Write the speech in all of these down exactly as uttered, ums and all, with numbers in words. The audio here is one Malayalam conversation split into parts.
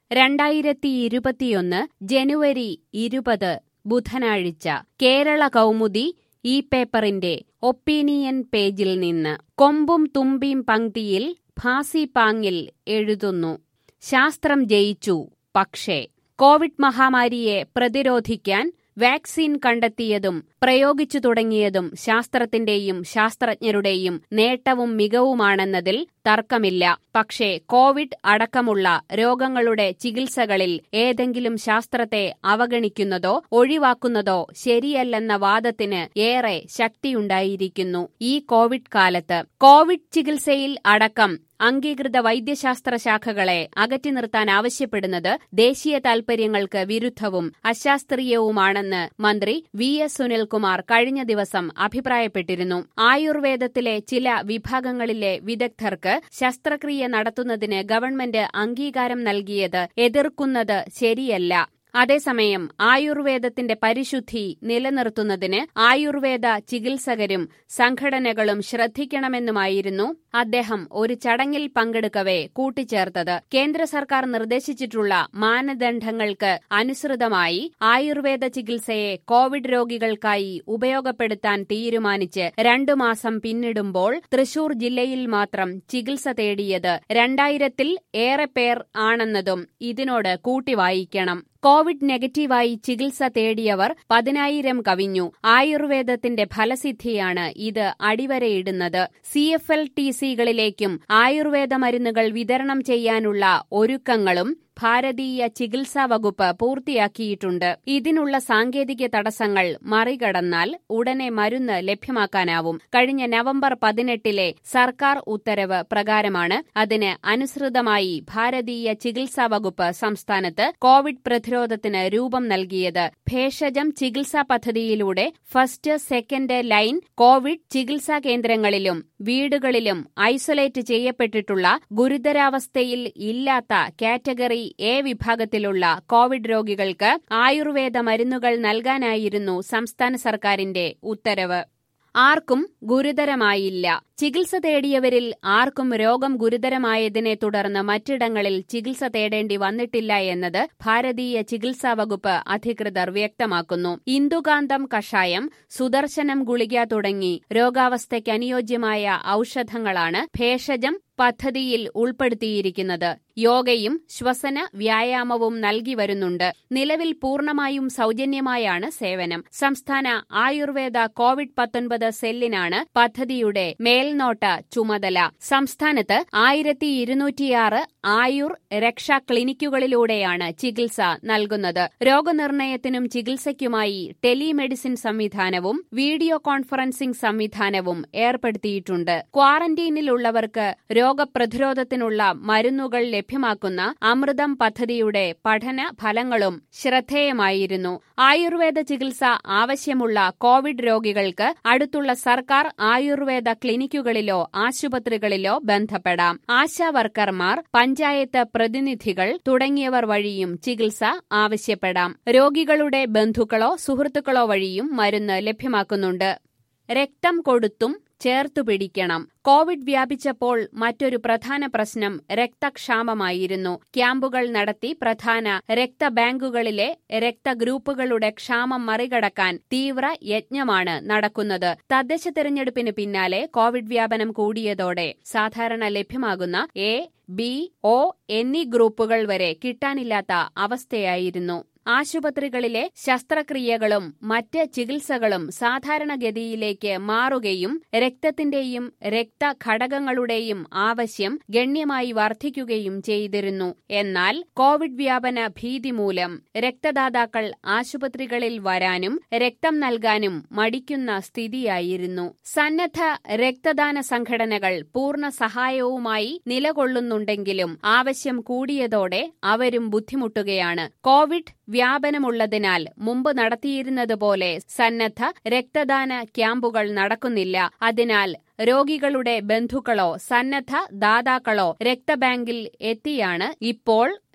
രണ്ടായിരത്തി ഇരുപത്തിയൊന്ന് ജനുവരി ഇരുപത് ബുധനാഴ്ച കേരള കൗമുദി ഈ പേപ്പറിന്റെ ഒപ്പീനിയൻ പേജിൽ നിന്ന് കൊമ്പും തുമ്പിയും പംക്തിയിൽ ഭാസിപാങ്ങിൽ എഴുതുന്നു. ശാസ്ത്രം ജയിച്ചു. പക്ഷേ കോവിഡ് മഹാമാരിയെ പ്രതിരോധിക്കാൻ വാക്സിൻ കണ്ടെത്തിയതും പ്രയോഗിച്ചു തുടങ്ങിയതും ശാസ്ത്രത്തിന്റെയും ശാസ്ത്രജ്ഞരുടെയും നേട്ടവും മികവുമാണെന്നതിൽ തർക്കമില്ല. പക്ഷേ കോവിഡ് അടക്കമുള്ള രോഗങ്ങളുടെ ചികിത്സകളിൽ ഏതെങ്കിലും ശാസ്ത്രത്തെ അവഗണിക്കുന്നതോ ഒഴിവാക്കുന്നതോ ശരിയല്ലെന്ന വാദത്തിന് ഏറെ ശക്തിയുണ്ടായിരിക്കുന്നു ഈ കോവിഡ് കാലത്ത്. കോവിഡ് ചികിത്സയിൽ അടക്കം അംഗീകൃത വൈദ്യശാസ്ത്ര ശാഖകളെ അകറ്റി നിർത്താൻ ആവശ്യപ്പെടുന്നത് ദേശീയ താൽപര്യങ്ങൾക്ക് വിരുദ്ധവും അശാസ്ത്രീയവുമാണെന്ന് മന്ത്രി വി എസ് സുനിൽകുമാർ കഴിഞ്ഞ ദിവസം അഭിപ്രായപ്പെട്ടിരുന്നു. ആയുർവേദത്തിലെ ചില വിഭാഗങ്ങളിലെ വിദഗ്ധർക്ക് ശസ്ത്രക്രിയ നടത്തുന്നതിന് ഗവൺമെന്റ് അംഗീകാരം നൽകിയത് എതിർക്കുന്നത് ശരിയല്ല. അതേസമയം ആയുർവേദത്തിന്റെ പരിശുദ്ധി നിലനിർത്തുന്നതിന് ആയുർവേദ ചികിത്സകരും സംഘടനകളും ശ്രദ്ധിക്കണമെന്നുമായിരുന്നു അദ്ദേഹം ഒരു ചടങ്ങിൽ പങ്കെടുക്കവെ കൂട്ടിച്ചേർത്തത്. കേന്ദ്ര സർക്കാർ നിർദ്ദേശിച്ചിട്ടുള്ള മാനദണ്ഡങ്ങൾക്ക് അനുസൃതമായി ആയുർവേദ ചികിത്സയെ കോവിഡ് രോഗികൾക്കായി ഉപയോഗപ്പെടുത്താൻ തീരുമാനിച്ച് രണ്ടു മാസം പിന്നിടുമ്പോൾ തൃശൂർ ജില്ലയിൽ മാത്രം ചികിത്സ തേടിയത് രണ്ടായിരത്തിൽ ഏറെ പേർ ആണെന്നതും ഇതിനോട് കൂട്ടിവായിക്കണം. കോവിഡ് നെഗറ്റീവായി ചികിത്സ തേടിയവർ പതിനായിരം കവിഞ്ഞു. ആയുർവേദത്തിന്റെ ഫലസിദ്ധിയാണ് ഇത് അടിവരയിടുന്നത്. സി എഫ് എൽ ടി സികളിലേക്കും ആയുർവേദ മരുന്നുകൾ വിതരണം ചെയ്യാനുള്ള ഒരുക്കങ്ങളും ഭാരതീയ ചികിത്സാ വകുപ്പ് പൂർത്തിയാക്കിയിട്ടുണ്ട്. ഇതിനുള്ള സാങ്കേതിക തടസ്സങ്ങൾ മറികടന്നാൽ ഉടനെ മരുന്ന് ലഭ്യമാക്കാനാവും. കഴിഞ്ഞ നവംബർ പതിനെട്ടിലെ സർക്കാർ ഉത്തരവ് പ്രകാരമാണ് അതിന് അനുസൃതമായി ഭാരതീയ ചികിത്സാ വകുപ്പ് സംസ്ഥാനത്ത് കോവിഡ് പ്രതിരോധത്തിന് രൂപം നൽകിയത്. ഭേഷജം ചികിത്സാ പദ്ധതിയിലൂടെ ഫസ്റ്റ് സെക്കൻഡ് ലൈൻ കോവിഡ് ചികിത്സാ കേന്ദ്രങ്ങളിലും വീടുകളിലും ഐസൊലേറ്റ് ചെയ്യപ്പെട്ടിട്ടുള്ള ഗുരുതരാവസ്ഥയിൽ ഇല്ലാത്ത കാറ്റഗറി എ വിഭാഗത്തിലുള്ള കോവിഡ് രോഗികൾക്ക് ആയുർവേദ മരുന്നുകൾ നൽകാനായിരുന്നു സംസ്ഥാന സർക്കാരിന്റെ ഉത്തരവ്. ആർക്കും ഗുരുതരമായില്ല. ചികിത്സ തേടിയവരിൽ ആർക്കും രോഗം ഗുരുതരമായതിനെ തുടർന്ന് മറ്റിടങ്ങളിൽ ചികിത്സ തേടേണ്ടി വന്നിട്ടില്ല എന്നത് ഭാരതീയ ചികിത്സാ വകുപ്പ് അധികൃതർ വ്യക്തമാക്കുന്നു. ഇന്ദുകാന്തം കഷായം, സുദർശനം ഗുളിക തുടങ്ങി രോഗാവസ്ഥയ്ക്ക് അനുയോജ്യമായ ഔഷധങ്ങളാണ് ഭേഷജം പദ്ധതിയിൽ ഉൾപ്പെടുത്തിയിരിക്കുന്നത്. യോഗയും ശ്വസന വ്യായാമവും നൽകി വരുന്നുണ്ട്. നിലവിൽ പൂർണ്ണമായും സൗജന്യമായാണ് സേവനം. സംസ്ഥാന ആയുർവേദ കോവിഡ് പത്തൊൻപത് സെല്ലിനാണ് പദ്ധതിയുടെ മേൽനോട്ട ചുമതല. സംസ്ഥാനത്ത് ആയിരത്തി ഇരുന്നൂറ്റിയാറ് ആയുർ രക്ഷാ ക്ലിനിക്കുകളിലൂടെയാണ് ചികിത്സ നൽകുന്നത്. രോഗനിർണയത്തിനും ചികിത്സയ്ക്കുമായി ടെലിമെഡിസിൻ സംവിധാനവും വീഡിയോ കോൺഫറൻസിംഗ് സംവിധാനവും ഏർപ്പെടുത്തിയിട്ടുണ്ട്. ക്വാറന്റീനിലുള്ളവർക്ക് രോഗപ്രതിരോധത്തിനുള്ള മരുന്നുകൾ ലഭ്യമാക്കുന്ന അമൃതം പദ്ധതിയുടെ പഠന ഫലങ്ങളും ശ്രദ്ധേയമായിരുന്നു. ആയുർവേദ ചികിത്സ ആവശ്യമുള്ള കോവിഡ് രോഗികൾക്ക് അടുത്തുള്ള സർക്കാർ ആയുർവേദ ക്ലിനിക്കുകളിലോ ആശുപത്രികളിലോ ബന്ധപ്പെടാം. ആശാവർക്കർമാർ, പഞ്ചായത്ത് പ്രതിനിധികൾ തുടങ്ങിയവർ വഴിയും ചികിത്സ ആവശ്യപ്പെടാം. രോഗികളുടെ ബന്ധുക്കളോ സുഹൃത്തുക്കളോ വഴിയും മരുന്ന് ലഭ്യമാക്കുന്നുണ്ട്. രക്തം കൊടുത്തും ചേർത്തുപിടിക്കണം. കോവിഡ് വ്യാപിച്ചപ്പോൾ മറ്റൊരു പ്രധാന പ്രശ്നം രക്തക്ഷാമമായിരുന്നു. ക്യാമ്പുകൾ നടത്തി പ്രധാന രക്തബാങ്കുകളിലെ രക്തഗ്രൂപ്പുകളുടെ ക്ഷാമം മറികടക്കാൻ തീവ്ര യജ്ഞമാണ് നടക്കുന്നത്. തദ്ദേശ തെരഞ്ഞെടുപ്പിന് പിന്നാലെ കോവിഡ് വ്യാപനം കൂടിയതോടെ സാധാരണ ലഭ്യമാകുന്ന എ, ബി, ഒ എന്നീ ഗ്രൂപ്പുകൾ വരെ കിട്ടാനില്ലാത്ത അവസ്ഥയായിരുന്നു. ആശുപത്രികളിലെ ശസ്ത്രക്രിയകളും മറ്റ് ചികിത്സകളും സാധാരണഗതിയിലേക്ക് മാറുകയും രക്തത്തിന്റെയും രക്തഘടകങ്ങളുടെയും ആവശ്യം ഗണ്യമായി വർദ്ധിക്കുകയും ചെയ്തിരുന്നു. എന്നാൽ കോവിഡ് വ്യാപന ഭീതി മൂലം രക്തദാതാക്കൾ ആശുപത്രികളിൽ വരാനും രക്തം നൽകാനും മടിക്കുന്ന സ്ഥിതിയായിരുന്നു. സന്നദ്ധ രക്തദാന സംഘടനകൾ പൂർണ്ണ സഹായവുമായി നിലകൊള്ളുന്നുണ്ടെങ്കിലും ആവശ്യം കൂടിയതോടെ അവരും ബുദ്ധിമുട്ടുകയാണ്. കോവിഡ് വ്യാപനമുള്ളതിനാൽ മുമ്പ് നടത്തിയിരുന്നതുപോലെ സന്നദ്ധ രക്തദാന ക്യാമ്പുകൾ നടക്കുന്നില്ല. അതിനാൽ രോഗികളുടെ ബന്ധുക്കളോ സന്നദ്ധ ദാതാക്കളോ രക്തബാങ്കിൽ എത്തിയാണ് ഇപ്പോൾ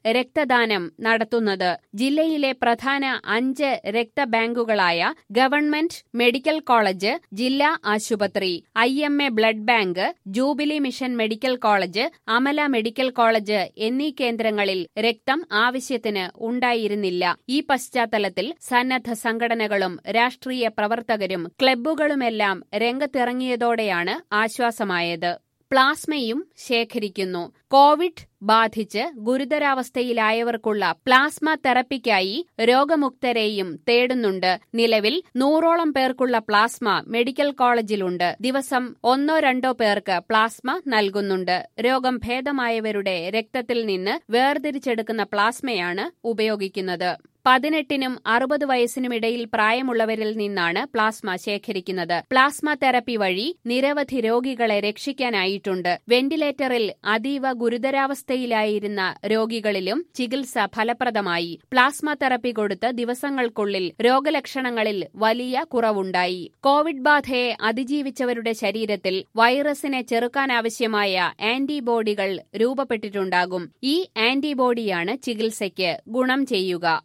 രക്തദാനം നടത്തുന്നത്. ജില്ലയിലെ പ്രധാന അഞ്ച് രക്തബാങ്കുകളായ ഗവൺമെന്റ് മെഡിക്കൽ കോളേജ്, ജില്ലാ ആശുപത്രി, I M A blood bank, jubilee mission medical college, Amala medical college എന്നീ കേന്ദ്രങ്ങളിൽ രക്തം ആവശ്യത്തിന് ഉണ്ടായിരുന്നില്ല. ഈ പശ്ചാത്തലത്തിൽ സന്നദ്ധ സംഘടനകളും രാഷ്ട്രീയ പ്രവർത്തകരും ക്ലബ്ബുകളുമെല്ലാം രംഗത്തിറങ്ങിയതോടെയാണ് ആശ്വാസമായത്. പ്ലാസ്മയും ശേഖരിക്കുന്നു. കോവിഡ് ബാധിച്ച് ഗുരുതരാവസ്ഥയിലായവർക്കുള്ള പ്ലാസ്മ തെറപ്പിക്കായി രോഗമുക്തരെയും തേടുന്നുണ്ട്. നിലവിൽ നൂറോളം പേർക്കുള്ള പ്ലാസ്മ മെഡിക്കൽ കോളേജിലുണ്ട്. ദിവസം ഒന്നോ രണ്ടോ പേർക്ക് പ്ലാസ്മ നൽകുന്നുണ്ട്. രോഗം ഭേദമായവരുടെ രക്തത്തിൽ നിന്ന് വേർതിരിച്ചെടുക്കുന്ന പ്ലാസ്മയാണ് ഉപയോഗിക്കുന്നത്. പതിനെട്ടിനും അറുപത് വയസ്സിനുമിടയിൽ പ്രായമുള്ളവരിൽ നിന്നാണ് പ്ലാസ്മ ശേഖരിക്കുന്നത്. പ്ലാസ്മ തെറപ്പി വഴി നിരവധി രോഗികളെ രക്ഷിക്കാനായിട്ടുണ്ട്. വെന്റിലേറ്ററിൽ അതീവ ഗുരുതരാവസ്ഥയിലായിരുന്ന രോഗികളിലും ചികിത്സ ഫലപ്രദമായി. പ്ലാസ്മ തെറപ്പി കൊടുത്ത് ദിവസങ്ങൾക്കുള്ളിൽ രോഗലക്ഷണങ്ങളിൽ വലിയ കുറവുണ്ടായി. കോവിഡ് ബാധയെ അതിജീവിച്ചവരുടെ ശരീരത്തിൽ വൈറസിനെ ചെറുക്കാനാവശ്യമായ ആന്റിബോഡികൾ രൂപപ്പെട്ടിട്ടുണ്ടാകും. ഈ ആന്റിബോഡിയാണ് ചികിത്സയ്ക്ക് ഗുണം ചെയ്യുക.